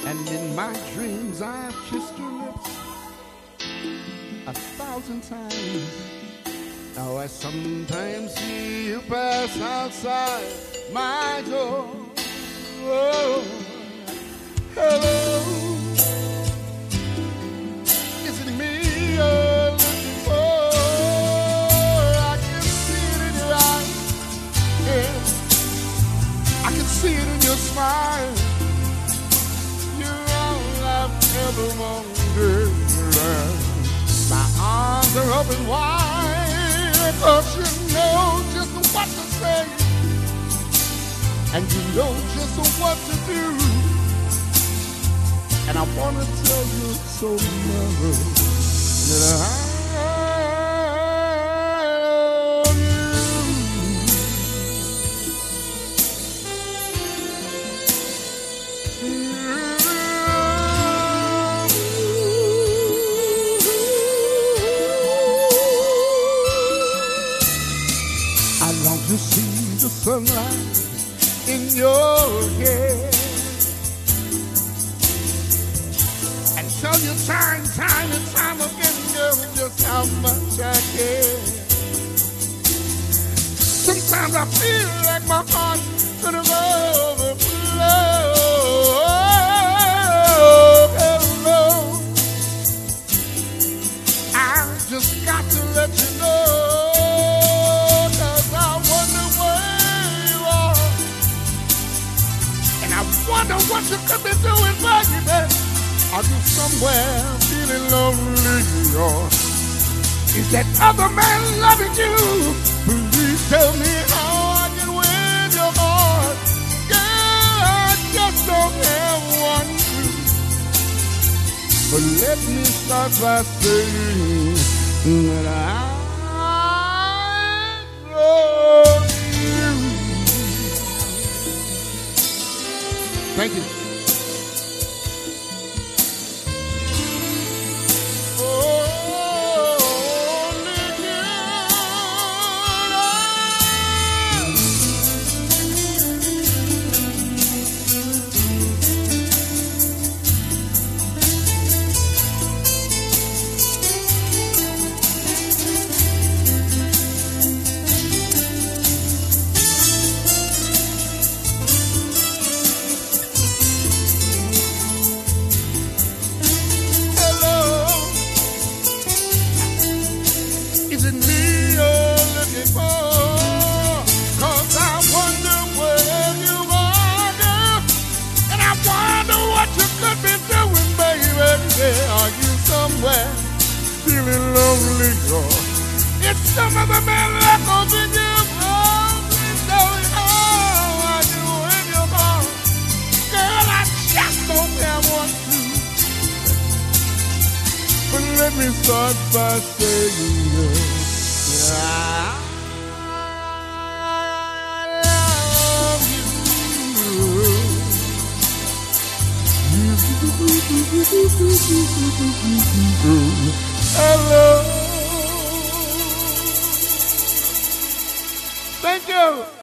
And in my dreams I've kissed your lips 1,000 times. Now I sometimes see you pass outside my door. Oh, hello, is it me you're looking for? I can see it in your eyes, yeah. I can see it in your smile. You're all I've ever wanted. My arms are open wide, 'cause you know just what to say, and you know just what to do. And I want to tell you so much that I love you. I long to see the sunlight in your hair and tell you time and time again, girl, just how much I care. Sometimes I feel like my heart could have overflowed. Hello, I just got to let you know, 'cause I wonder where you are, and I wonder what you could be doing, baby. Are you somewhere feeling lonely, or is that other man loving you? Please tell me how I can win your heart. Girl, I just don't have one clue. But let me start by saying that I love you. Thank you. Is it me you're looking for? 'Cause I wonder where you are, girl, and I wonder what you could be doing, baby. Yeah, are you somewhere feeling lonely, or it's some other man left over you? Oh, please tell me how I do in your heart. Girl, I just don't have one clue. But let me start by saying that I love you. Hello. Thank you.